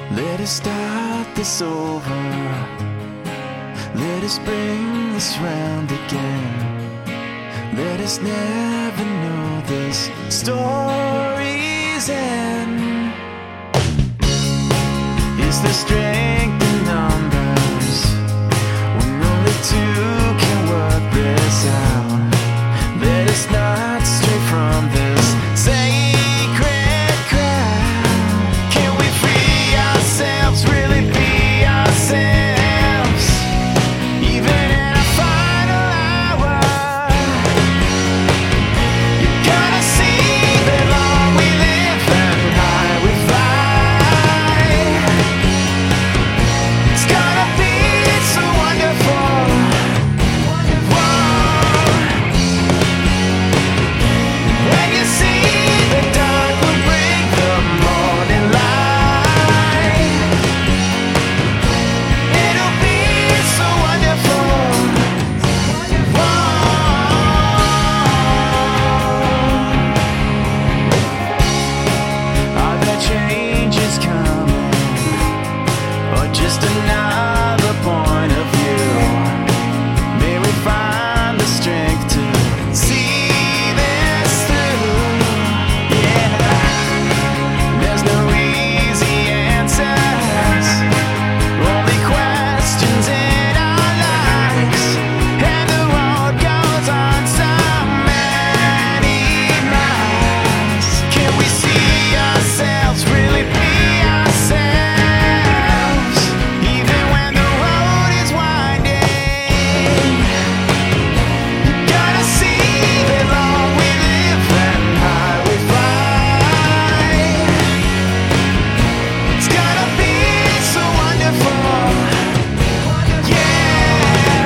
Let us start this over. Let us bring this round again. Let us never know this story's end. Is there strength in numbers when only two can work this out? Let us not stray from this sacred ground. Can we free ourselves, really be ourselves, even in our final hour? You gotta see that long we live and high we fly. It's gonna be so wonderful. When you see the dark will bring the morning light, it'll be so wonderful. Are there changes coming, or just another point of view? May we find the strength to see this through. Yeah, there's no easy answers, only questions in our lives, and the road goes on so many miles. Can we see ourselves, really be ourselves, even when the road is winding? You gotta see that long we live and high we fly. It's gonna be so wonderful. Yeah.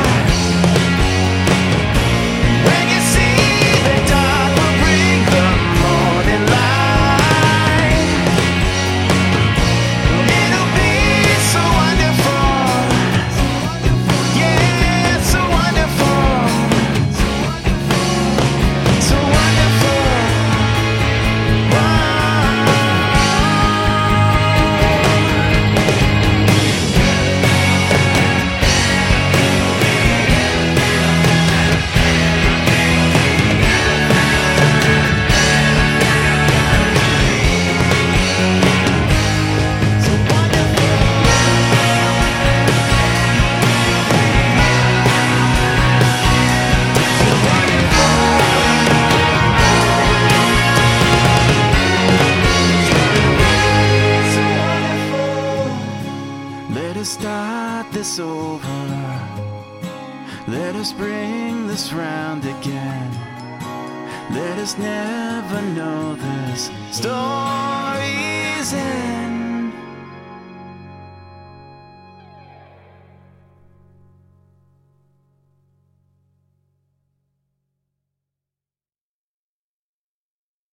When you see the dark will bring the morning light, it'll be so wonderful. Yeah, so wonderful. So wonderful. Let us start this over. Let us bring this round again. Let us never know this story's end.